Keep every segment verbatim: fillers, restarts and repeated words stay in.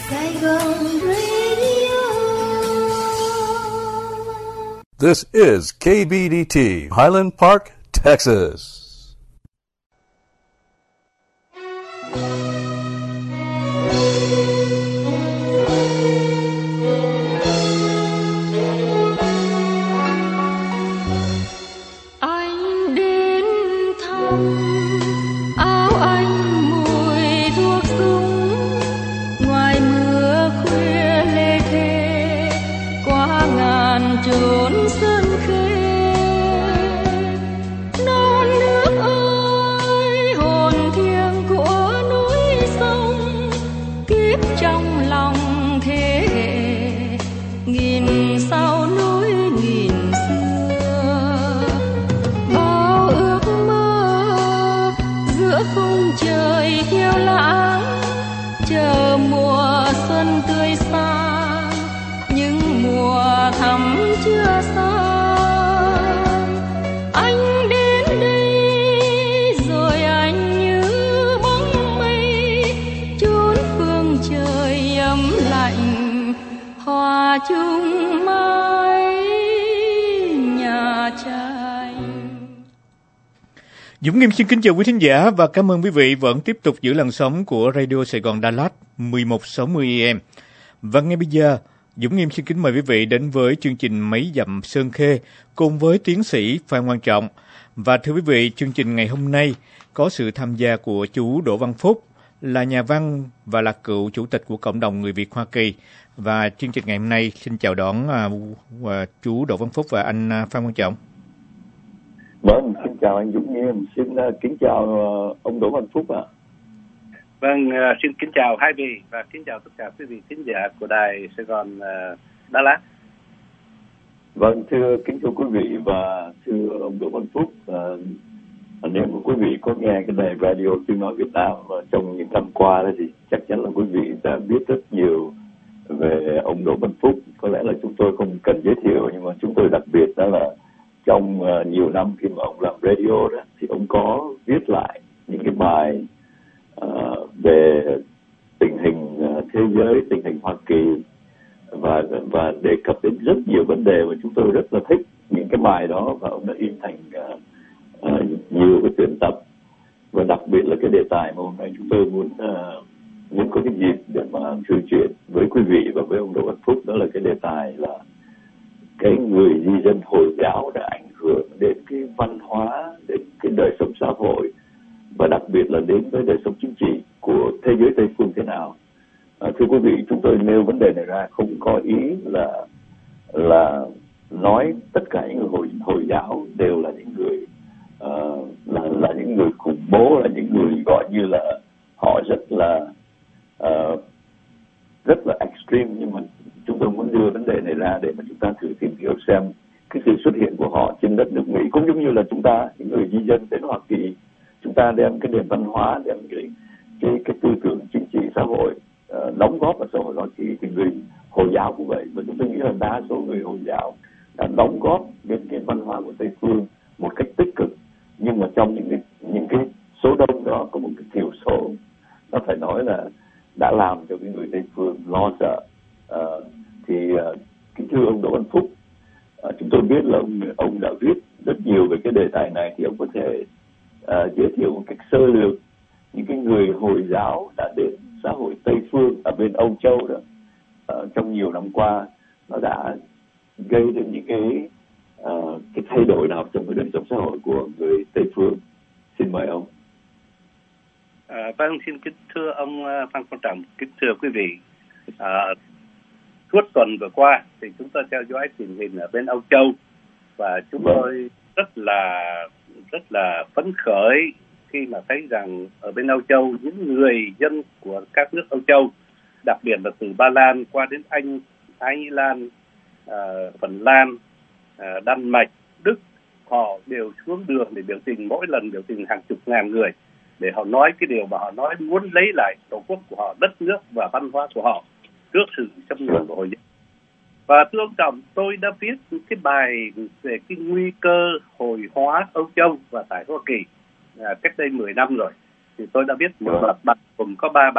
Saigon Radio. This is K B D T, Highland Park, Texas. Dũng Nghiêm xin kính chào quý thính giả và cảm ơn quý vị vẫn tiếp tục giữ làn sóng của Radio Sài Gòn Đà Lạt mười một sáu mươi A M. Và ngay bây giờ, Dũng Nghiêm xin kính mời quý vị đến với chương trình Mấy Dặm Sơn Khê cùng với tiến sĩ Phan Quang Trọng. Và thưa quý vị, chương trình ngày hôm nay có sự tham gia của chú Đỗ Văn Phúc, là nhà văn và là cựu chủ tịch của cộng đồng người Việt Hoa Kỳ. Và chương trình ngày hôm nay xin chào đón uh, chú Đỗ Văn Phúc và anh uh, Phan Quang Trọng. Vâng, xin chào anh Dũng Nghiêm, xin uh, kính chào uh, ông Đỗ Văn Phúc ạ. À. Vâng, uh, xin kính chào hai vị và kính chào tất cả quý vị khán giả của đài Sài Gòn uh, Đà Lạt. Vâng, thưa kính thưa quý vị và thưa ông Đỗ Văn Phúc, uh, nếu mà quý vị có nghe cái đài radio Tiếng Nói Việt Nam uh, trong những năm qua đó thì chắc chắn là quý vị đã biết rất nhiều về ông Đỗ Văn Phúc. Có lẽ là chúng tôi không cần giới thiệu, nhưng mà chúng tôi đặc biệt đó là trong uh, nhiều năm khi mà ông làm radio đó, thì ông có viết lại những cái bài uh, về tình hình uh, thế giới, tình hình Hoa Kỳ và và đề cập đến rất nhiều vấn đề mà chúng tôi rất là thích những cái bài đó, và ông đã in thành uh, uh, nhiều cái tuyển tập. Và đặc biệt là cái đề tài mà hôm nay chúng tôi muốn uh, muốn có cái dịp để mà trò chuyện với quý vị và với ông Đỗ Văn Phúc, đó là cái đề tài là cái người di dân Hồi giáo đã ảnh hưởng đến cái văn hóa, đến cái đời sống xã hội và đặc biệt là đến với đời sống chính trị của thế giới Tây phương thế nào. À, thưa quý vị, chúng tôi nêu vấn đề này ra không có ý là là nói tất cả những người Hồi, Hồi giáo đều là những người uh, là là những người khủng bố, là những người gọi như là họ rất là uh, rất là extreme, nhưng mà chúng tôi muốn đưa vấn đề này ra để mà chúng ta thử tìm hiểu xem cái sự xuất hiện của họ trên đất nước Mỹ, cũng giống như là chúng ta, những người di dân đến Hoa Kỳ, chúng ta đem cái nền văn hóa, đem cái cái, cái tư tưởng chính trị xã hội uh, đóng góp vào xã hội Hoa Kỳ. Thì người Hồi giáo cũng vậy, và chúng tôi nghĩ là đa số người Hồi giáo đã đóng góp đến cái văn hóa của Tây phương một cách tích cực, nhưng mà trong những cái những cái số đông đó có một cái thiểu số, nó phải nói là đã làm cho cái người Tây phương lo sợ. Uh, thì uh, kính thưa ông Đỗ Văn Phúc, uh, chúng tôi biết là ông, ông đã viết rất nhiều về cái đề tài này, thì ông có thể uh, giới thiệu một cách sơ lược những cái người Hồi giáo đã đến xã hội Tây phương ở bên Âu Châu đó uh, trong nhiều năm qua, nó đã gây đến những cái uh, cái thay đổi nào trong cái đời sống xã hội của người Tây phương. Xin mời ông. À, vâng, xin kính thưa ông Phan Quang Trọng, kính thưa quý vị. À, suốt tuần vừa qua thì chúng tôi theo dõi tình hình ở bên Âu Châu, và chúng tôi rất là rất là phấn khởi khi mà thấy rằng ở bên Âu Châu, những người dân của các nước Âu Châu, đặc biệt là từ Ba Lan qua đến Anh, Thái Lan, uh, Phần Lan, uh, Đan Mạch, Đức, họ đều xuống đường để biểu tình, mỗi lần biểu tình hàng chục ngàn người, để họ nói cái điều mà họ nói, muốn lấy lại tổ quốc của họ, đất nước và văn hóa của họ trước sự xâm lược của Hồi giáo. Và thưa ông Trọng, tôi đã viết cái bài về cái nguy cơ hồi hóa Âu Châu và tại Hoa Kỳ à, cách đây mười năm rồi. Thì tôi đã viết một loạt bài gồm có ba bài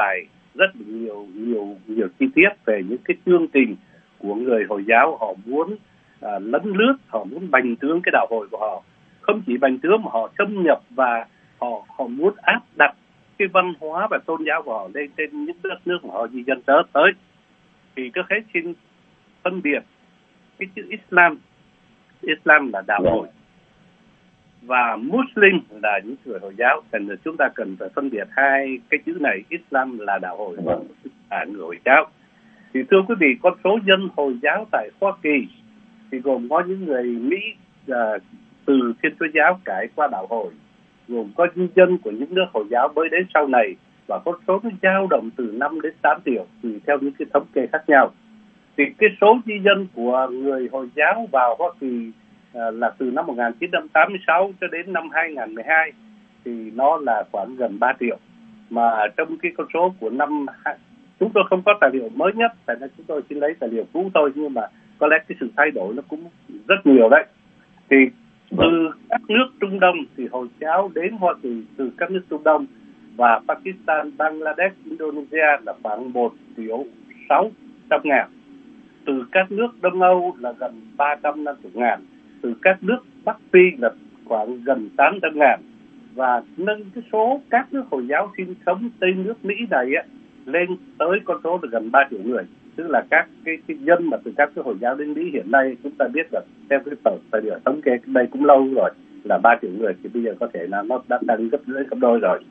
rất nhiều nhiều nhiều chi tiết về những cái chương trình của người Hồi giáo. Họ muốn à, lấn lướt, họ muốn bành trướng cái đạo hội của họ. Không chỉ bành trướng mà họ xâm nhập và họ họ muốn áp đặt cái văn hóa và tôn giáo của họ lên trên những đất nước mà họ di dân tới tới. Thì trước hết xin phân biệt cái chữ Islam. Islam là đạo hội và Muslim là những người Hồi giáo. Thành ra chúng ta cần phải phân biệt hai cái chữ này. Islam là đạo hội và là người Hồi giáo. Thì thưa quý vị, con số dân Hồi giáo tại Hoa Kỳ thì gồm có những người Mỹ uh, từ Thiên Chúa giáo cải qua đạo hồi, gồm có di dân của những nước Hồi giáo mới đến sau này, và con số nó dao động từ năm đến tám triệu tùy theo những cái thống kê khác nhau. Thì cái số di dân của người Hồi giáo vào Hoa Kỳ uh, là từ năm một nghìn chín trăm tám mươi sáu cho đến năm hai nghìn không trăm mười hai thì nó là khoảng gần ba triệu. Mà trong cái con số của năm, chúng tôi không có tài liệu mới nhất, tại nên chúng tôi chỉ lấy tài liệu cũ thôi, nhưng mà có lẽ cái sự thay đổi nó cũng rất nhiều đấy. Thì từ các nước Trung Đông thì Hồi giáo đến Hoa Kỳ từ các nước Trung Đông và Pakistan, Bangladesh, Indonesia là khoảng một triệu sáu trăm ngàn. Từ các nước Đông Âu là gần ba trăm năm mươi ngàn. Từ các nước Bắc Phi là khoảng gần tám trăm ngàn. Và nâng cái số các nước Hồi giáo sinh sống Tây nước Mỹ này á, lên tới con số là gần ba triệu người. Tức là các cái, cái dân mà từ các cái Hồi giáo đến Mỹ hiện nay chúng ta biết là theo cái tờ tài liệu thống kê đây cũng lâu rồi là ba triệu người, thì bây giờ có thể là nó đã tăng gấp lên gấp đôi rồi.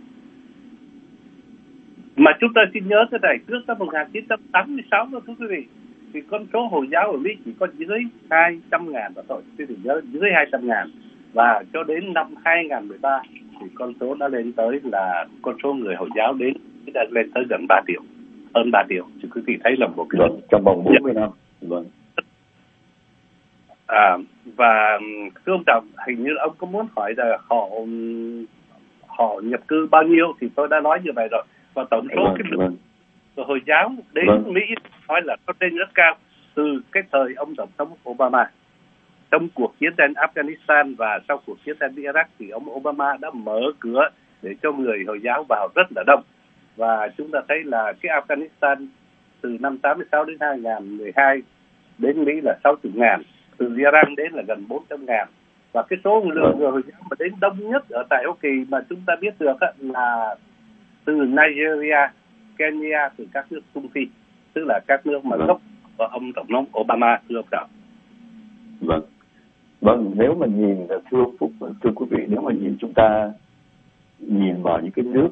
Mà chúng ta xin nhớ cái này, trước năm một nghìn chín trăm tám mươi sáu đó thưa quý vị, thì con số Hồi giáo ở Mỹ chỉ có dưới hai trăm ngàn và thôi, quý vị nhớ dưới hai trăm ngàn. Và cho đến năm hai nghìn không trăm mười ba thì con số đã lên tới là con số người Hồi giáo đến đã lên tới gần ba triệu, hơn ba triệu. Thì quý vị thấy là một cái vâng, trong vòng bốn mươi năm. Vâng. À, và thưa ông Trọng, hình như ông có muốn hỏi là họ họ nhập cư bao nhiêu thì tôi đã nói như vậy rồi. Và tổng số vâng, cái lượng vâng. của Hồi giáo đến vâng. Mỹ nói là nó lên rất cao từ cái thời ông tổng thống Obama. Trong cuộc chiến tranh Afghanistan và sau cuộc chiến tranh Iraq thì ông Obama đã mở cửa để cho người Hồi giáo vào rất là đông. Và chúng ta thấy là cái Afghanistan từ năm tám mươi sáu đến hai nghìn không trăm mười hai đến Mỹ là sáu mươi ngàn, từ Iran đến là gần bốn trăm ngàn. Và cái số lượng người Hồi giáo mà đến đông nhất ở tại Hoa Kỳ mà chúng ta biết được là từ Nigeria, Kenya, từ các nước Trung Phi, tức là các nước mà gốc của ông tổng thống Obama, thưa ông Trọng. Vâng. Vâng, nếu mà nhìn, thưa ông Phúc, thưa quý vị, nếu mà nhìn chúng ta nhìn vào những cái nước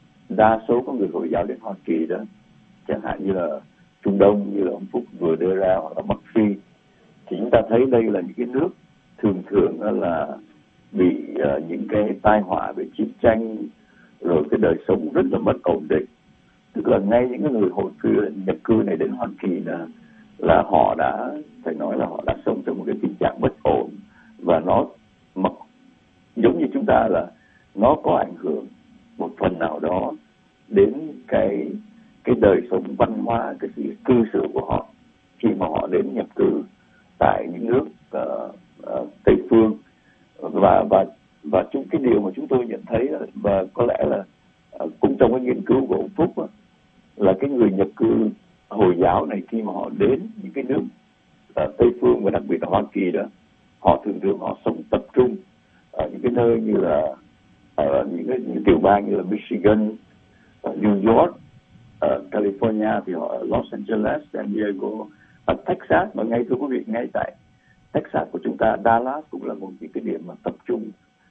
đa số có người Hồi giáo đến Hoa Kỳ đó, chẳng hạn như là Trung Đông như là ông Phúc vừa đưa ra, hoặc là Bắc Phi, thì chúng ta thấy đây là những cái nước thường thường là bị uh, những cái tai họa về chiến tranh, rồi cái đời sống rất là bất ổn định. Tức là ngay những người hồi cư nhập cư này đến Hoa Kỳ là là họ đã phải nói là họ đã sống trong một cái tình trạng bất ổn, và nó mặc giống như chúng ta là nó có ảnh hưởng một phần nào đó đến cái cái đời sống văn hóa, cái sự cư xử của họ khi mà họ đến nhập cư tại những nước uh, uh, Tây phương. Và và và chung cái điều mà chúng tôi nhận thấy là, và có lẽ là uh, cũng trong cái nghiên cứu của ông Phúc đó, là cái người nhập cư Hồi giáo này khi mà họ đến những cái nước uh, Tây phương và đặc biệt là Hoa Kỳ đó, họ thường thường họ sống tập trung ở những cái nơi như là ở những cái những tiểu bang như là Michigan, uh, New York, uh, California thì họ ở Los Angeles, San Diego, ở Texas. Và ngay thưa quý vị, ngay tại Texas của chúng ta, Dallas cũng là một cái điểm mà tập trung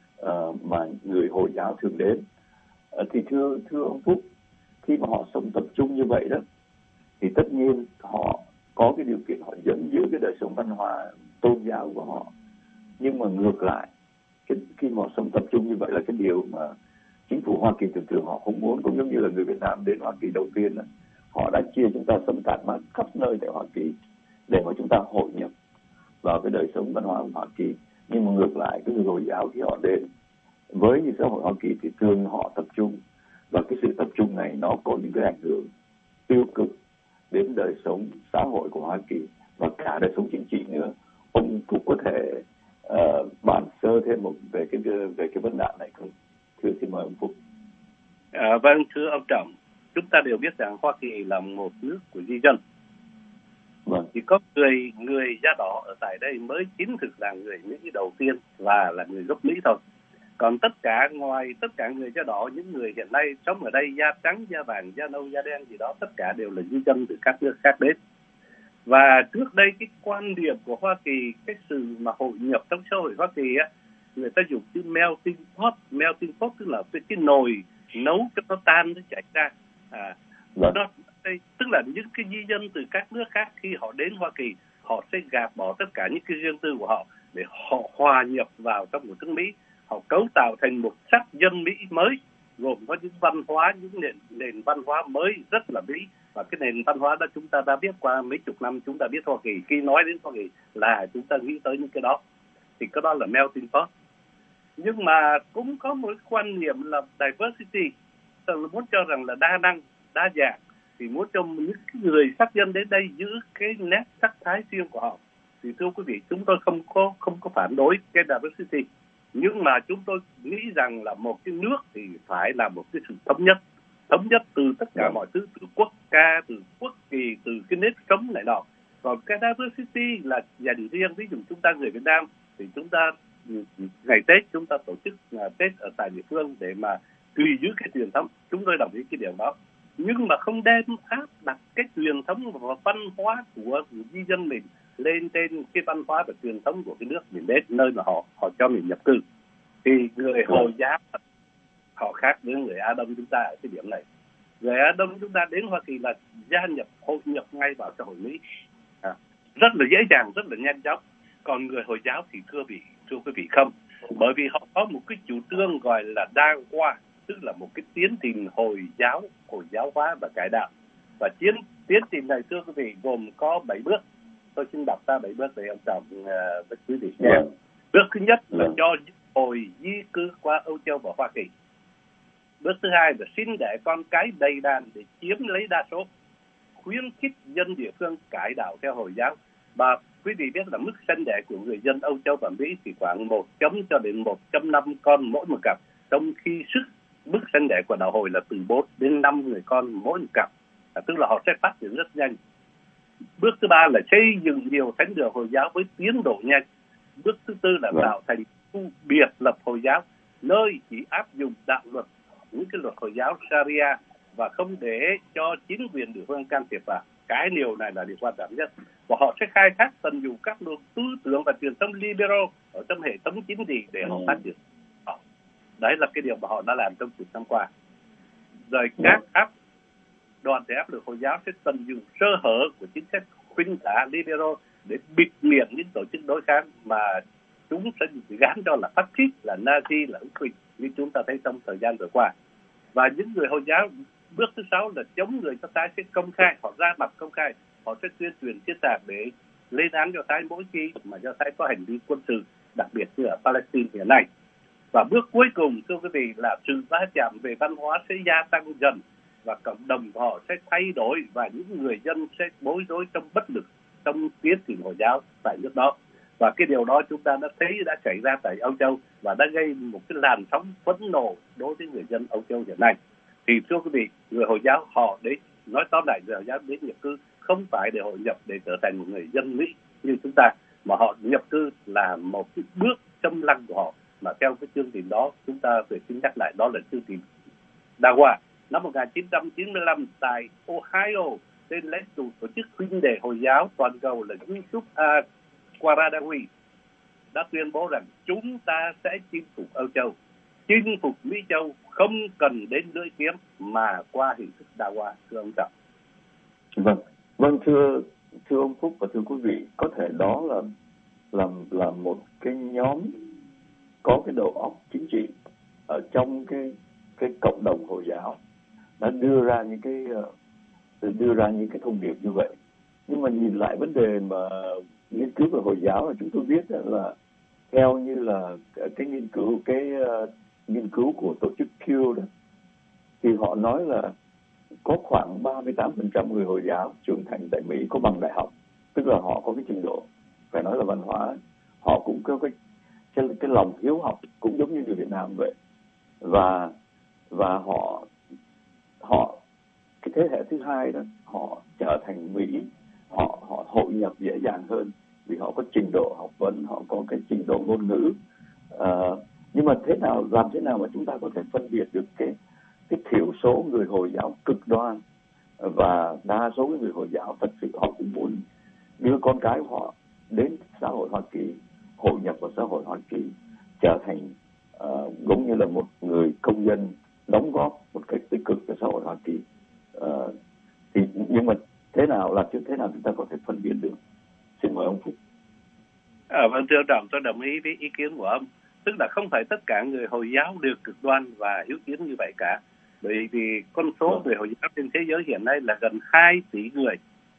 uh, mà người Hồi giáo thường đến. Uh, thì thưa thưa ông Phúc, khi mà họ sống tập trung như vậy đó, thì tất nhiên họ có cái điều kiện họ vẫn giữ cái đời sống văn hóa tôn giáo của họ. Nhưng mà ngược lại, cái, khi mà họ sống tập trung như vậy là cái điều mà chính phủ Hoa Kỳ thường thường họ không muốn. Cũng giống như là người Việt Nam đến Hoa Kỳ đầu tiên đó, họ đã chia chúng ta sống tản mát khắp nơi tại Hoa Kỳ để mà chúng ta hội nhập vào cái đời sống văn hóa của Hoa Kỳ. Nhưng mà ngược lại, cái người Hồi giáo khi họ đến với những xã hội Hoa Kỳ thì thường họ tập trung, và cái sự tập trung này nó có những cái ảnh hưởng tiêu cực đến đời sống xã hội của Hoa Kỳ và cả đời sống chính trị nữa. Ông cũng có thể uh, bàn sơ thêm một về cái về cái vấn nạn này không? Thưa xin mời ông Phúc. À, vâng, thưa ông Trọng, chúng ta đều biết rằng Hoa Kỳ là một nước của di dân. Vâng. Chỉ có người người da đỏ ở tại đây mới chính thực là người Mỹ đầu tiên và là người gốc Mỹ thôi. Còn tất cả ngoài tất cả người da đỏ, những người hiện nay sống ở đây da trắng, da vàng, da nâu, da đen gì đó, tất cả đều là di dân từ các nước khác đến. Và trước đây cái quan điểm của Hoa Kỳ, cái sự mà hội nhập trong xã hội Hoa Kỳ á, người ta dùng chữ melting pot, melting pot tức là cái, cái nồi nấu cho nó tan nó chảy ra. À, Vâng. đó, đây, tức là những cái di dân từ các nước khác khi họ đến Hoa Kỳ, họ sẽ gạt bỏ tất cả những cái riêng tư của họ để họ hòa nhập vào trong một nước Mỹ. Họ cấu tạo thành một sắc dân Mỹ mới, gồm có những văn hóa, những nền, nền văn hóa mới rất là Mỹ. Và cái nền văn hóa đó chúng ta đã biết qua mấy chục năm, chúng ta biết Hoa Kỳ. Khi nói đến Hoa Kỳ là chúng ta nghĩ tới những cái đó. Thì cái đó là melting pot. Nhưng mà cũng có một quan niệm là diversity, tức là muốn cho rằng là đa năng, đa dạng, thì muốn cho những người sắc dân đến đây giữ cái nét sắc thái riêng của họ. Thì thưa quý vị, chúng tôi không có không có phản đối cái diversity, nhưng mà chúng tôi nghĩ rằng là một cái nước thì phải là một cái sự thống nhất, thống nhất từ tất cả mọi thứ, từ quốc ca, từ quốc kỳ, từ cái nếp sống này nọ. Còn cái diversity là dành riêng, ví dụ chúng ta người Việt Nam thì chúng ta ngày Tết chúng ta tổ chức Tết ở tại địa phương để mà tùy giữ cái truyền thống, chúng tôi đồng ý cái điều đó. Nhưng mà không đem áp đặt cái truyền thống và văn hóa của di dân mình lên trên cái văn hóa và truyền thống của cái nước mình đến, nơi mà họ họ cho mình nhập cư. Thì người Hồi giáo họ khác với người Á Đông chúng ta ở cái điểm này. Người Á Đông chúng ta đến Hoa Kỳ là gia nhập, hội nhập ngay vào xã hội Mỹ, à, rất là dễ dàng, rất là nhanh chóng. Còn người Hồi giáo thì thưa vị, thưa quý vị không, bởi vì họ có một cái chủ trương gọi là đa qua, tức là một cái tiến trình Hồi giáo, Hồi giáo hóa và cải đạo. Và tiến tiến trình này thưa quý vị gồm có bảy bước. Tôi xin đọc ra bảy bước để ông Trọng uh, với quý vị nghe. Yeah. Bước thứ nhất là yeah. cho Hồi di cư qua Âu Châu và Hoa Kỳ. Bước thứ hai là xin đẻ con cái đầy đàn để chiếm lấy đa số, khuyến khích dân địa phương cải đạo theo Hồi giáo. Và quý vị biết là mức sinh đẻ của người dân Âu Châu và Mỹ thì khoảng một chấm cho đến một phẩy năm con mỗi một cặp, trong khi sức mức sinh đẻ của đạo Hồi là từ bốn đến năm người con mỗi một cặp, à, tức là họ sẽ phát triển rất nhanh. Bước thứ ba là xây dựng nhiều thánh đường Hồi giáo với tiến độ nhanh. Bước thứ tư là tạo thành khu biệt lập Hồi giáo, nơi chỉ áp dụng đạo luật, những cái luật Hồi giáo Sharia và không để cho chính quyền địa phương can thiệp vào. Cái điều này là điều quan trọng nhất. Và họ sẽ khai thác tận dụng các luồng tư tưởng và truyền thống liberal ở trong hệ thống chính trị để họ phát triển. Đấy là cái điều mà họ đã làm trong chục năm qua. Rồi các áp đoàn thể áp lực Hồi giáo sẽ tận dụng sơ hở của chính sách khuynh tả liberal để bịt miệng những tổ chức đối kháng mà chúng sẽ gán cho là phát xít, là Nazi, là ưu khuynh như chúng ta thấy trong thời gian vừa qua. Và những người Hồi giáo, bước thứ sáu là chống người Do Thái sẽ công khai, họ ra mặt công khai, họ sẽ tuyên truyền xuyên tạc để lên án Do Thái mỗi khi mà Do Thái có hành vi quân sự, đặc biệt như ở Palestine hiện nay. Và bước cuối cùng, thưa quý vị, là sự va chạm về văn hóa sẽ gia tăng dần và cộng đồng họ sẽ thay đổi và những người dân sẽ bối rối trong bất lực trong tiến trình Hồi giáo tại nước đó. Và cái điều đó chúng ta đã thấy đã xảy ra tại Âu Châu và đã gây một cái làn sóng phẫn nộ đối với người dân Âu Châu hiện nay. Thì thưa quý vị, người Hồi giáo họ để nói tóm lại, người Hồi giáo đến nhập cư không phải để hội nhập để trở thành một người dân Mỹ như chúng ta, mà họ nhập cư là một cái bước châm lăng của họ. Mà theo cái chương trình đó, chúng ta phải xin nhắc lại, đó là chương trình Dawa. Năm một nghìn chín trăm chín mươi lăm tại Ohio, tên lãnh tụ tổ chức huynh đệ Hồi giáo toàn cầu là Yusuf al-Qaradawi đã tuyên bố rằng chúng ta sẽ chinh phục Âu Châu, chinh phục Mỹ Châu không cần đến lưỡi kiếm mà qua hình thức Dawa, thưa ông Trọng. Vâng, vâng thưa thưa ông Phúc và thưa quý vị, có thể đó là là là một cái nhóm có cái đầu óc chính trị ở trong cái cái cộng đồng Hồi giáo đã đưa ra những cái đưa ra những cái thông điệp như vậy. Nhưng mà nhìn lại vấn đề mà nghiên cứu về Hồi giáo là chúng tôi biết là theo như là cái nghiên cứu cái uh, nghiên cứu của tổ chức Pew đó, thì họ nói là có khoảng ba mươi tám phần trăm người Hồi giáo trưởng thành tại Mỹ có bằng đại học, tức là họ có cái trình độ, phải nói là văn hóa, họ cũng có cái cái, cái lòng hiếu học cũng giống như người Việt Nam vậy, và và họ họ cái thế hệ thứ hai đó họ trở thành Mỹ, họ họ hội nhập dễ dàng hơn vì họ có trình độ học vấn, họ có cái trình độ ngôn ngữ. À, nhưng mà thế nào làm thế nào mà chúng ta có thể phân biệt được cái cái thiểu số người Hồi giáo cực đoan và đa số người Hồi giáo thật sự họ cũng muốn đưa con cái của họ đến xã hội Hoa Kỳ, hội nhập vào xã hội Hoa Kỳ, trở thành uh, giống như là một người công dân đóng góp một cách tích cực cho xã hội Hoa Kỳ. Uh, thì nhưng mà thế nào làm chứ thế nào chúng ta có thể phân biệt được? Xin mời ông Phúc. À, vâng, thưa Trọng, tôi đồng ý với ý kiến của ông. Tức là không phải tất cả người Hồi giáo đều cực đoan và hiếu chiến như vậy cả. Bởi vì con số Vâng. người Hồi giáo trên thế giới hiện nay là gần hai tỷ người.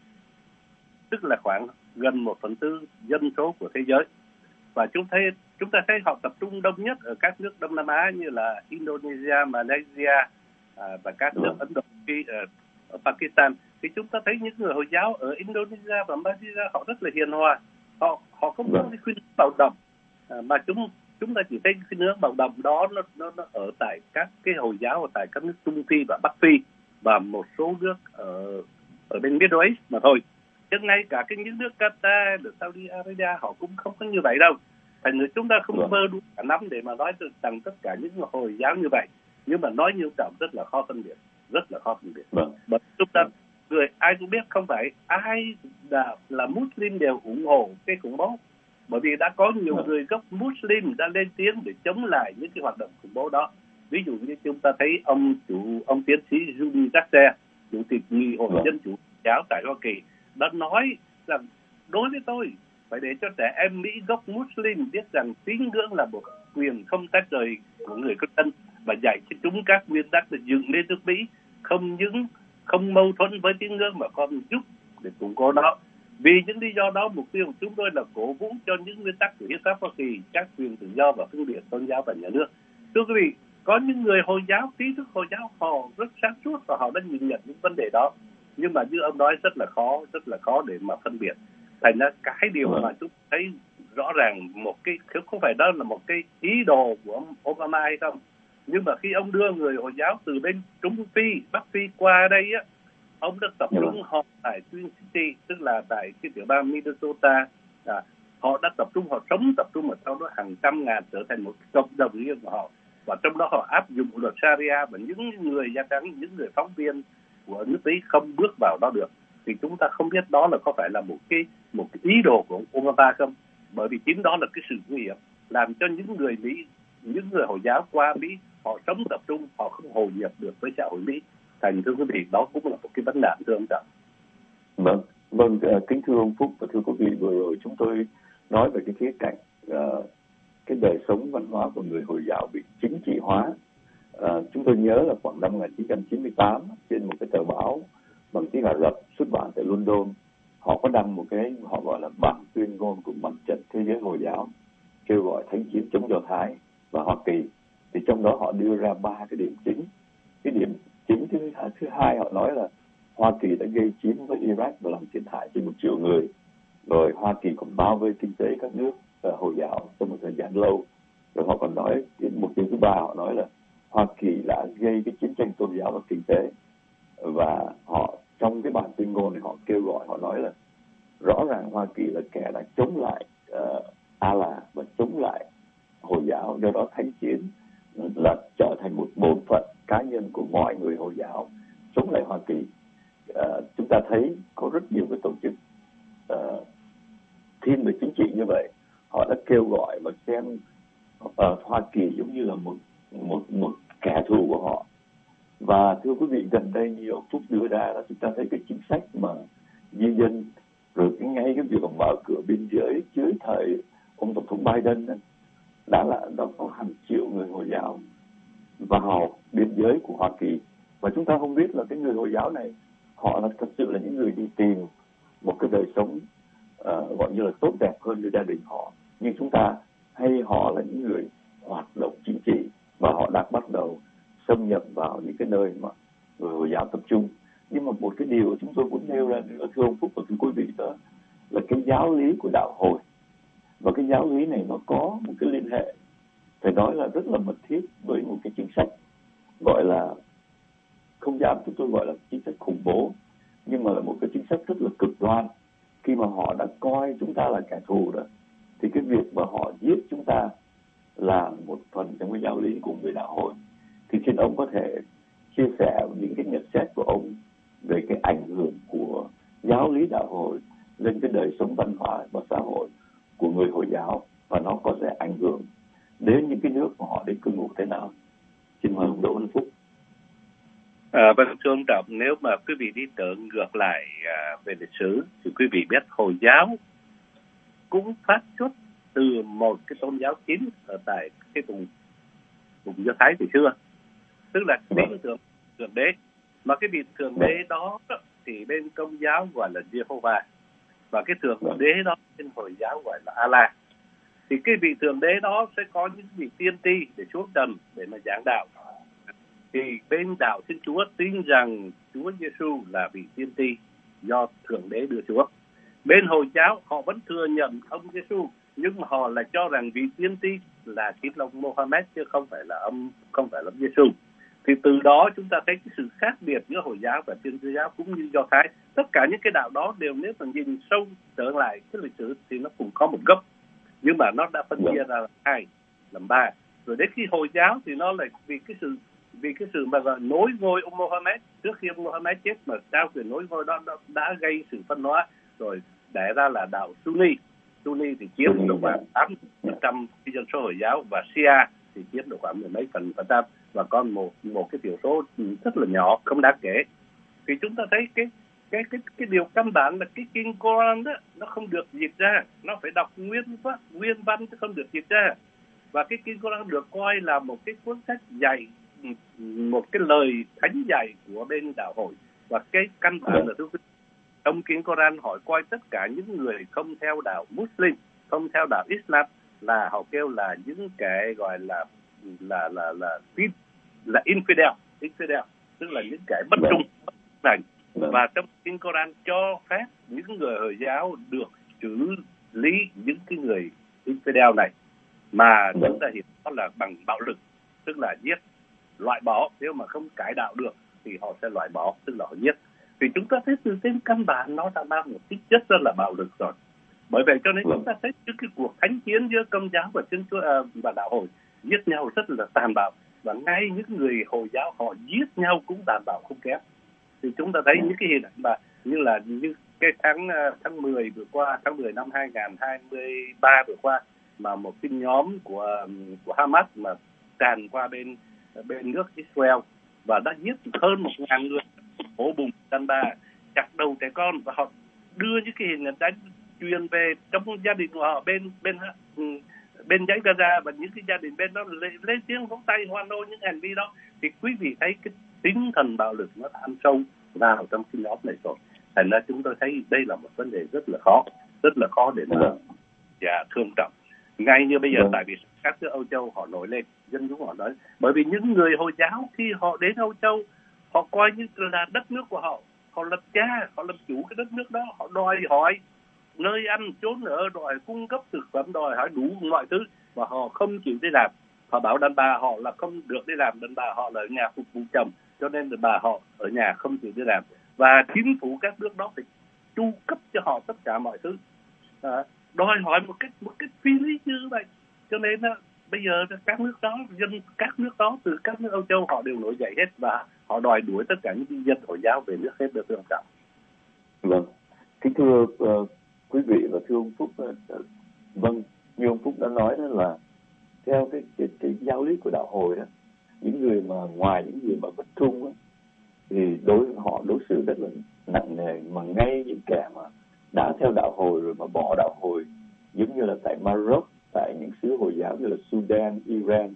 Tức là khoảng gần một phần tư dân số của thế giới. Và chúng thấy chúng ta thấy họ tập trung đông nhất ở các nước Đông Nam Á như là Indonesia, Malaysia à, và các nước Ấn Độ, Phi, ở, ở Pakistan. Thì chúng ta thấy những người Hồi giáo ở Indonesia và Malaysia họ rất là hiền hòa. Họ họ không có cái khuynh hướng bạo động, à, mà chúng chúng ta chỉ thấy khuynh hướng bạo động đó nó nó nó ở tại các cái Hồi giáo ở tại các nước Trung Phi và Bắc Phi và một số nước ở ở bên Middle East mà thôi. Chứ ngay cả cái những nước Qatar, được Saudi Arabia họ cũng không có như vậy đâu. Thành người chúng ta không Vâng. mơ đủ cả nắm để mà nói rằng tất cả những người Hồi giáo như vậy. Nhưng mà nói như Trọng rất là khó phân biệt, rất là khó phân biệt. Vâng. Bởi chúng ta người ai cũng biết không phải ai là là Muslim đều ủng hộ cái khủng bố. Bởi vì đã có nhiều Vâng. người gốc Muslim đã lên tiếng để chống lại những cái hoạt động khủng bố đó. Ví dụ như chúng ta thấy ông chủ ông tiến sĩ Judy Garcia, chủ tịch Nghị hội Vâng. Dân chủ giáo tại Hoa Kỳ, đã nói rằng đối với tôi phải để cho trẻ em Mỹ gốc Muslim biết rằng tín ngưỡng là một quyền không tách rời của người có thân và dạy cho chúng các nguyên tắc để dựng nên nước Mỹ không những không mâu thuẫn với tín ngưỡng mà còn giúp để củng cố nó. Vì những lý do đó, mục tiêu của chúng tôi là cổ vũ cho những nguyên tắc của hiến pháp Hoa Kỳ, các quyền tự do và phân biệt tôn giáo và nhà nước. Thưa quý vị, có những người Hồi giáo, trí thức Hồi giáo họ rất sáng suốt và họ đã nhìn nhận những vấn đề đó. Nhưng mà như ông nói rất là khó, rất là khó để mà phân biệt. Thành ra cái điều mà chúng thấy rõ ràng một cái không phải đó là một cái ý đồ của ông Obama hay không. Nhưng mà khi ông đưa người Hồi giáo từ bên Trung Phi, Bắc Phi qua đây á, ông đã tập trung họ tại Twin City, tức là tại cái tiểu bang Minnesota. À, họ đã tập trung, họ sống tập trung ở trong đó hàng trăm ngàn trở thành một cộng đồng riêng của họ. Và trong đó họ áp dụng luật Sharia và những người da trắng, những người phóng viên của nước Mỹ không bước vào đó được. Thì chúng ta không biết đó là có phải là một cái một cái ý đồ của Obama không? Bởi vì chính đó là cái sự nguy hiểm làm cho những người Mỹ, những người Hồi giáo qua Mỹ họ sống tập trung, họ không hội nhập được với xã hội Mỹ. Thành thưa quý vị, đó cũng là một cái vấn nạn, thưa ông Trọng. Vâng, vâng, uh, kính thưa ông Phúc và thưa quý vị, vừa rồi chúng tôi nói về cái khía cạnh uh, cái đời sống văn hóa của người Hồi giáo bị chính trị hóa. Uh, chúng tôi nhớ là khoảng năm một nghìn chín trăm chín mươi tám trên một cái tờ báo bằng tiếng Ả Rập xuất bản tại London, họ có đăng một cái họ gọi là bản tuyên ngôn của mặt trận thế giới Hồi giáo kêu gọi thánh chiến chống Do Thái và Hoa Kỳ. Thì trong đó họ đưa ra ba cái điểm chính. Cái điểm chính thứ, thứ hai họ nói là Hoa Kỳ đã gây chiến với Iraq và làm thiệt hại trên một triệu người. Rồi Hoa Kỳ còn bao vây kinh tế các nước uh, Hồi giáo trong một thời gian lâu. Rồi họ còn nói, mục tiêu thứ ba họ nói là Hoa Kỳ đã gây cái chiến tranh tôn giáo và kinh tế. Và họ trong cái bản tuyên ngôn này họ kêu gọi, họ nói là rõ ràng Hoa Kỳ là kẻ đã chống lại uh, Allah và chống lại Hồi giáo, do đó thánh chiến là trở thành một bổn phận cá nhân của mọi người Hồi giáo chống lại Hoa Kỳ. Uh, chúng ta thấy có rất nhiều cái tổ chức uh, thiên về chính trị như vậy, họ đã kêu gọi và xem uh, Hoa Kỳ giống như là một một một kẻ thù của họ. Và thưa quý vị, gần đây như ông Phúc đưa ra đó, chúng ta thấy cái chính sách mà di dân, rồi cái ngay cái việc mở cửa biên giới dưới thời ông tổng thống Biden đó, đã là đã có hàng triệu người Hồi giáo vào biên giới của Hoa Kỳ. Và chúng ta không biết là cái người Hồi giáo này họ là thật sự là những người đi tìm một cái đời sống uh, gọi như là tốt đẹp hơn cho gia đình họ, nhưng chúng ta hay họ là những người hoạt động chính trị và họ đã bắt đầu xâm nhập vào những cái nơi mà người Hồi giáo tập trung. Nhưng mà một cái điều chúng tôi muốn nêu ra nữa, thưa ông Phúc và thưa quý vị, đó là cái giáo lý của đạo Hồi. Và cái giáo lý này nó có một cái liên hệ, phải nói là rất là mật thiết với một cái chính sách gọi là không dám chúng tôi gọi là chính sách khủng bố, nhưng mà là một cái chính sách rất là cực đoan. Khi mà họ đã coi chúng ta là kẻ thù đó, thì cái việc mà họ giết chúng ta là một phần trong cái giáo lý của người đạo hồi. Thì xin ông có thể chia sẻ những cái nhận xét của ông về cái ảnh hưởng của giáo lý đạo hồi lên cái đời sống văn hóa và xã hội của người Hồi giáo, và nó có thể ảnh hưởng đến những cái nước mà họ đến cư ngụ thế nào. Xin mời ông Đỗ Văn Phúc. À, vâng, thưa ông Trọng, nếu mà quý vị đi trở ngược lại à, về lịch sử thì quý vị biết Hồi giáo cũng phát xuất từ một cái tôn giáo chính ở tại cái vùng vùng Do Thái từ xưa, tức là tín thượng thượng đế. Mà cái vị thượng đế đó thì bên Công giáo gọi là Jehovah, và cái thượng đế đó bên Hồi giáo gọi là Allah. Thì cái vị thượng đế đó sẽ có những vị tiên tri để xuống trần để mà giảng đạo. Thì bên đạo Thiên Chúa tin rằng Chúa Giêsu là vị tiên tri do thượng đế đưa xuống. Bên Hồi giáo họ vẫn thừa nhận ông Giêsu, nhưng mà họ lại cho rằng vị tiên tri là chính là ông Mohammed chứ không phải là ông không phải là ông Giêsu. Thì từ đó chúng ta thấy cái sự khác biệt giữa Hồi giáo và Thiên Chúa giáo cũng như Do Thái. Tất cả những cái đạo đó đều nếu mà nhìn sâu trở lại cái lịch sử thì nó cũng có một gốc, nhưng mà nó đã phân chia ra làm hai, làm ba. Rồi đến khi Hồi giáo thì nó lại vì cái sự vì cái sự mà nối ngôi ông Mohammed trước khi ông Mohammed chết mà trao quyền nối ngôi đó, đó đã gây sự phân hóa, rồi đẻ ra là đạo Sunni. Sunni thì chiếm độ khoảng tám phần trăm dân số Hồi giáo, và Shia thì chiếm độ khoảng mười mấy phần phần trăm, và còn một một cái thiểu số rất là nhỏ không đáng kể. Thì chúng ta thấy cái cái cái cái điều căn bản là cái kinh Koran đó nó không được dịch ra, nó phải đọc nguyên văn nguyên văn chứ không được dịch ra. Và cái kinh Koran được coi là một cái cuốn sách dạy, một cái lời thánh dạy của bên đạo Hồi. Và cái căn bản là thưa quý vị, trong kinh Koran họ coi tất cả những người không theo đạo Muslim, không theo đạo Islam là họ kêu là những cái gọi là là là là là, là infidel, infidel, tức là những kẻ bất trung, bất thành. Và trong kinh Koran cho phép những người Hồi giáo được xử lý những cái người infidel này, mà chúng ta hiểu đó là bằng bạo lực, tức là giết, loại bỏ. Nếu mà không cải đạo được thì họ sẽ loại bỏ, tức là họ giết. Thì chúng ta thấy từ trên căn bản nó đã mang một tính chất rất là bạo lực rồi. Bởi vậy cho nên chúng ta thấy trước cái cuộc thánh chiến giữa Công giáo và Thiên Chúa và đạo Hồi giết nhau rất là tàn bạo, và ngay những người Hồi giáo họ giết nhau cũng tàn bạo không kém. Thì chúng ta thấy những cái hình ảnh mà như là như cái tháng tháng mười vừa qua, tháng mười năm hai nghìn không trăm hai mươi ba vừa qua, mà một cái nhóm của của Hamas mà tràn qua bên bên nước Israel và đã giết hơn một ngàn người, ổ bùng đàn bà, chặt đầu trẻ con, và họ đưa những cái hình ảnh đánh truyền về trong gia đình của họ bên bên bên dãy Gaza, và những cái gia đình bên đó lên, lên tiếng vỗ tay hoan hô những hành vi đó. Thì quý vị thấy cái tinh thần bạo lực nó ăn sâu vào trong cái nhóm này rồi. Thành ra chúng tôi thấy đây là một vấn đề rất là khó, rất là khó để mà dạ thương trọng. Ngay như bây giờ, tại vì các nước Âu Châu họ nổi lên, dân chúng họ nói, bởi vì những người Hồi giáo khi họ đến Âu Châu, họ coi như là đất nước của họ, họ lập cha, họ làm chủ cái đất nước đó, họ đòi hỏi nơi ăn, chốn ở, đòi cung cấp thực phẩm, đòi hỏi đủ mọi thứ, và họ không chịu đi làm. Họ bảo đàn bà họ là không được đi làm, đàn bà họ là ở nhà phục vụ chồng, cho nên đàn bà họ ở nhà không chịu đi làm. Và chính phủ các nước đó phải chu cấp cho họ tất cả mọi thứ, à, đòi hỏi một cách một cách phi lý như vậy. Cho nên á, bây giờ các nước đó, dân các nước đó từ các nước Âu Châu họ đều nổi dậy hết, và họ đòi đuổi tất cả những dân Hồi giáo về nước hết, được thưa ông Trọng. Vâng, kính thưa uh, quý vị và thưa ông Phúc, uh, vâng, như ông Phúc đã nói đó là theo cái, cái, cái giáo lý của đạo Hồi đó, những người mà ngoài những người mà bất trung đó, thì đối họ đối xử rất là nặng nề, mà ngay những kẻ mà đã theo đạo Hồi rồi mà bỏ đạo Hồi, giống như là tại Maroc, tại những xứ Hồi giáo như là Sudan, Iran,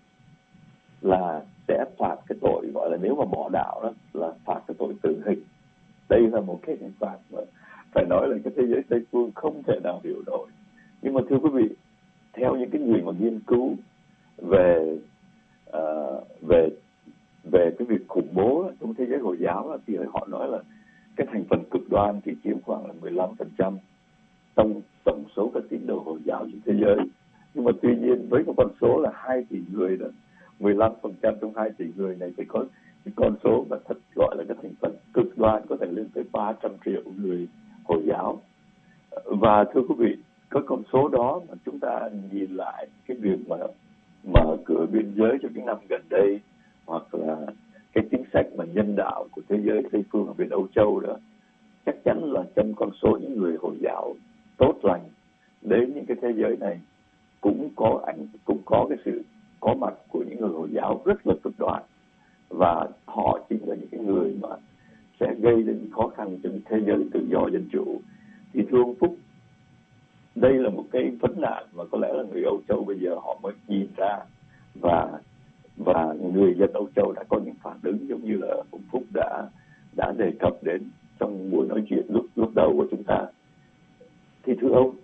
là sẽ phạt cái tội gọi là nếu mà bỏ đạo đó là phạt cái tội tử hình. Đây là một cái hình phạt mà phải nói là cái thế giới Tây phương không thể nào hiểu nổi. Nhưng mà thưa quý vị, theo những cái người mà nghiên cứu về uh, về về cái việc khủng bố đó, trong thế giới Hồi giáo đó, thì họ nói là cái thành phần cực đoan thì chiếm khoảng là mười lăm phần trăm trong tổng số các tín đồ Hồi giáo trên thế giới. Nhưng mà tuy nhiên với một con số là hai tỷ người đó, mười lăm phần trăm trong hai tỷ người này phải có cái con số mà thật gọi là cái thành phần cực đoan có thể lên tới ba trăm triệu người Hồi giáo. Và thưa quý vị, cái con số đó mà chúng ta nhìn lại cái việc mà mở cửa biên giới trong những năm gần đây, hoặc là cái chính sách mà nhân đạo của thế giới Tây phương ở bên Âu Châu đó, chắc chắn là trong con số những người Hồi giáo tốt lành đến những cái thế giới này cũng có ảnh cũng có cái sự có mặt của những người Hồi giáo rất là cực đoan, và họ chính là những cái người mà sẽ gây đến khó khăn cho thế giới tự do dân chủ. Thì thưa ông Phúc, đây là một cái vấn nạn mà có lẽ là người Âu Châu bây giờ họ mới nhìn ra, và và người dân Âu Châu đã có những phản ứng giống như là ông Phúc đã đã đề cập đến trong buổi nói chuyện lúc lúc đầu của chúng ta. Thì thưa ông,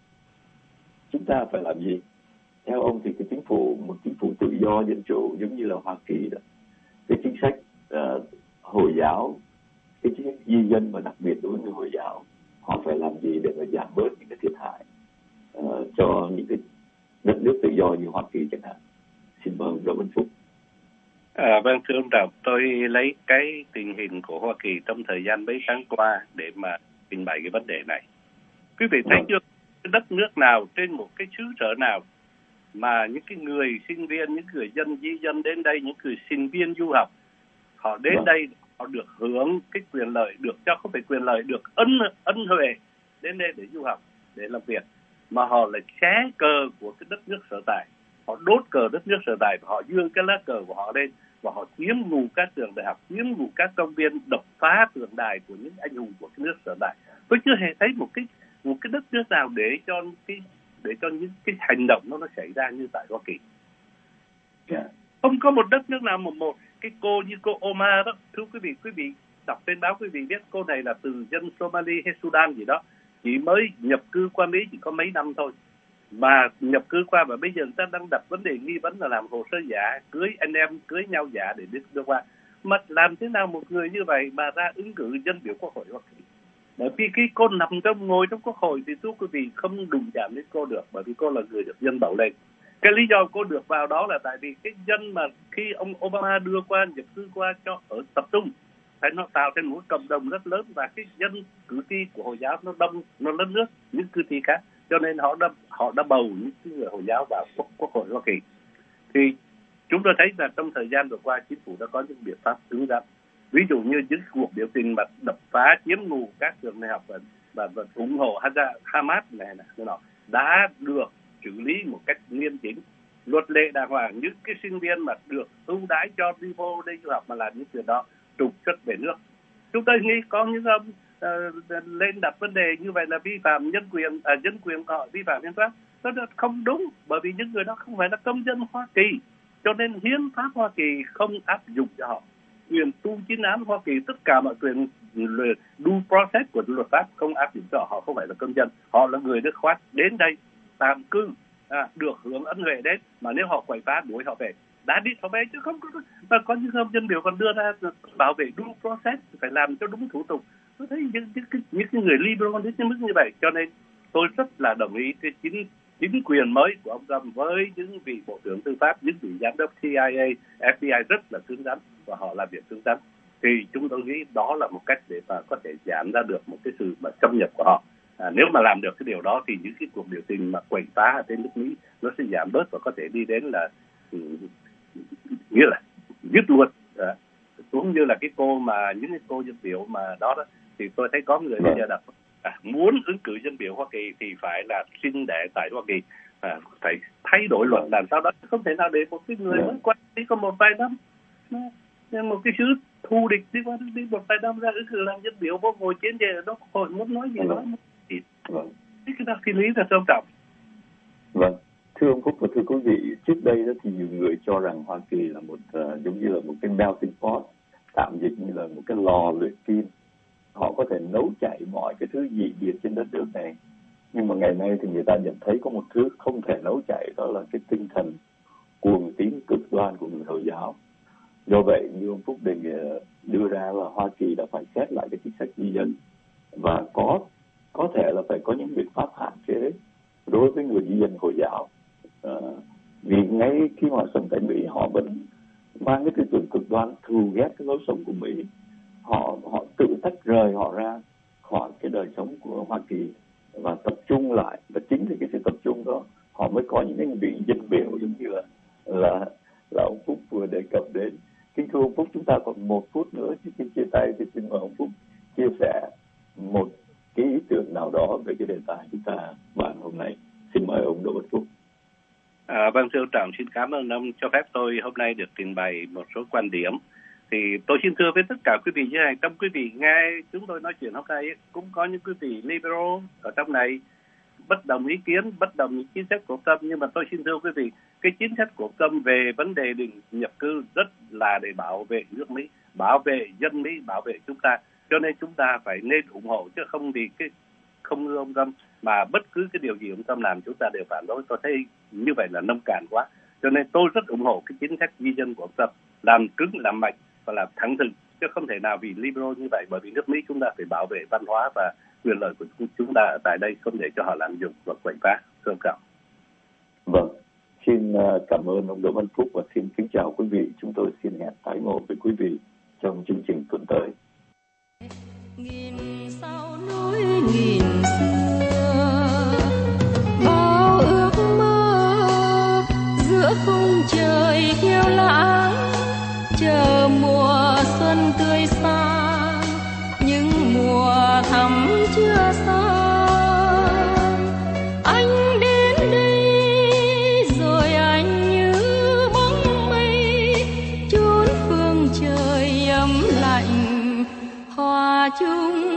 chúng ta phải làm gì? Theo ông thì cái chính phủ, một chính phủ tự do dân chủ giống như là Hoa Kỳ đó, cái chính sách uh, Hồi giáo, cái chính sách di dân mà đặc biệt đối với người Hồi giáo, họ phải làm gì để mà giảm bớt những cái thiệt hại uh, cho những cái đất nước tự do như Hoa Kỳ chẳng hạn? Xin mời ông Đỗ Văn Phúc. À, vâng, thưa ông Trọng, tôi lấy cái tình hình của Hoa Kỳ trong thời gian mấy tháng qua để mà trình bày cái vấn đề này. Quý vị thấy chưa, cái đất nước nào, trên một cái xứ sở nào mà những cái người sinh viên, những người dân di dân đến đây, những người sinh viên du học, họ đến vâng. đây họ được hưởng cái quyền lợi, được cho không phải quyền lợi, được ân ân huệ đến đây để du học, để làm việc, mà họ lại xé cờ của cái đất nước sở tại, họ đốt cờ đất nước sở tại, họ dương cái lá cờ của họ lên và họ chiếm ngụ các trường đại học, chiếm ngụ các công viên, đập phá tượng đài của những anh hùng của cái nước sở tại. Tôi chưa hề thấy một cái một cái đất nước nào để cho cái để cho những cái hành động nó nó xảy ra như tại Hoa Kỳ. Yeah. Không có một đất nước nào một một cái cô như cô Omar đó, thưa quý vị, quý vị đọc trên báo quý vị biết cô này là từ dân Somali hay Sudan gì đó, chỉ mới nhập cư qua Mỹ chỉ có mấy năm thôi, mà nhập cư qua và bây giờ người ta đang đặt vấn đề nghi vấn là làm hồ sơ giả, cưới anh em cưới nhau giả để đưa, đưa qua. Mà làm thế nào một người như vậy mà ra ứng cử dân biểu Quốc hội Hoa Kỳ? Bởi vì khi cô nằm trong ngồi trong Quốc hội thì thưa quý vị không đụng chạm đến cô được, bởi vì cô là người được dân bầu lên. Cái lý do cô được vào đó là tại vì cái dân mà khi ông Obama đưa qua nhập cư qua cho ở tập trung, phải nó tạo thành một cộng đồng rất lớn, và cái dân cử tri của Hồi giáo nó đông, nó lớn nước những cử tri khác, cho nên họ đã họ đã bầu những cái người Hồi giáo vào quốc, quốc hội Hoa Kỳ. Thì chúng tôi thấy là trong thời gian vừa qua chính phủ đã có những biện pháp cứng rắn, ví dụ như những cuộc biểu tình mà đập phá chiếm ngụ các trường đại học và, và, và ủng hộ Hamas này này nọ đã được xử lý một cách nghiêm chỉnh, luật lệ đàng hoàng. Những cái sinh viên mà được ưu đãi cho đi vô đây du học mà làm những chuyện đó trục xuất về nước, chúng tôi nghĩ có những ông uh, lên đặt vấn đề như vậy là vi phạm nhân quyền, à, dân quyền họ vi phạm hiến pháp. Đó là không đúng, bởi vì những người đó không phải là công dân Hoa Kỳ, cho nên hiến pháp Hoa Kỳ không áp dụng cho họ. Quyền tu chính án Hoa Kỳ, tất cả mọi quyền due process của luật pháp không áp dụng cho họ. Họ không phải là công dân, họ là người nước khoát đến đây tạm cư, à, được hưởng ân huệ đến, mà nếu họ quậy phá đuổi họ về, đã đi họ về chứ không có. Và có những ông dân biểu còn đưa ra bảo vệ due process, phải làm cho đúng thủ tục. Tôi thấy những những, những, những người liberal đến mức như vậy, cho nên tôi rất là đồng ý cái chính chính quyền mới của ông Trump với những vị bộ trưởng tư pháp, những vị giám đốc C I A, F B I rất là cứng rắn và họ làm việc cứng rắn. Thì chúng tôi nghĩ đó là một cách để mà có thể giảm ra được một cái sự mà xâm nhập của họ. À, nếu mà làm được cái điều đó thì những cái cuộc biểu tình mà quậy phá ở trên nước Mỹ nó sẽ giảm bớt và có thể đi đến là nghĩa là dứt luôn. À, cũng như là cái cô mà những cái cô dân biểu mà đó, đó thì tôi thấy có người bây giờ đặt à, muốn ứng cử dân biểu Hoa Kỳ thì phải là sinh đẻ tại Hoa Kỳ, à, phải thay đổi luật làm sao đó, không thể nào để một cái người mới qua đi có một vài năm, nên một cái sứ thù địch đi qua đi một vài năm ra ứng cử làm dân biểu vô ngồi trên về đó hội muốn nói gì nói thì cái đó phi lý là tôn trọng. Vâng, thưa ông Phúc và thưa quý vị, trước đây đó thì nhiều người cho rằng Hoa Kỳ là một uh, giống như là một cái melting pot, tạm dịch như là một cái lò luyện kim, họ có thể nấu chảy mọi cái thứ dị biệt trên đất nước này. Nhưng mà ngày nay thì người ta nhận thấy có một thứ không thể nấu chảy, đó là cái tinh thần cuồng tín cực đoan của người Hồi giáo. Do vậy như ông Phúc đề nghị đưa ra là Hoa Kỳ đã phải xét lại cái chính sách di dân, và có có thể là phải có những biện pháp hạn chế đối với người di dân Hồi giáo. À, vì ngay khi họ sống tại Mỹ họ vẫn mang cái tư tưởng cực đoan thù ghét cái lối sống của Mỹ, họ họ tự tách rời họ ra khỏi cái đời sống của Hoa Kỳ và tập trung lại, và chính vì cái sự tập trung đó họ mới có những cái vị danh biểu giống như là là là ông Phúc vừa đề cập đến. Kính thưa ông Phúc, chúng ta còn một phút nữa trước khi chia tay, thì xin mời ông Phúc chia sẻ một cái ý tưởng nào đó về cái đề tài chúng ta bàn hôm nay. Xin mời ông Đỗ Văn Phúc. À, vâng, thưa ông Trọng, xin cảm ơn ông cho phép tôi hôm nay được trình bày một số quan điểm. Thì tôi xin thưa với tất cả quý vị như này, trong quý vị nghe chúng tôi nói chuyện hôm nay cũng có những quý vị liberal ở trong này bất đồng ý kiến, bất đồng những chính sách của Tâm, nhưng mà tôi xin thưa quý vị, cái chính sách của Tâm về vấn đề định nhập cư rất là để bảo vệ nước Mỹ, bảo vệ dân Mỹ, bảo vệ chúng ta, cho nên chúng ta phải nên ủng hộ, chứ không vì cái không ưa ông Tâm mà bất cứ cái điều gì ông Tâm làm chúng ta đều phản đối. Tôi thấy như vậy là nông cạn quá, cho nên tôi rất ủng hộ cái chính sách di dân của ông Tâm, làm cứng, làm mạnh và làm thẳng thừng, chứ không thể nào vì liberal như vậy, bởi vì nước Mỹ chúng ta phải bảo vệ văn hóa và quyền lợi của chúng ta ở tại đây, không để cho họ lạm dụng và quậy phá. Thưa ông Trọng. Vâng, xin cảm ơn ông Đỗ Văn Phúc và xin kính chào quý vị. Chúng tôi xin hẹn tái ngộ với quý vị trong chương trình tuần tới. Nghìn sao núi nghìn xưa, bao ước mơ giữa khung trời hiu lãng, chờ mùa xuân tươi sáng, những mùa thắm chưa sang. Anh đến đây rồi anh như bóng mây, chốn phương trời ấm lạnh, hòa chung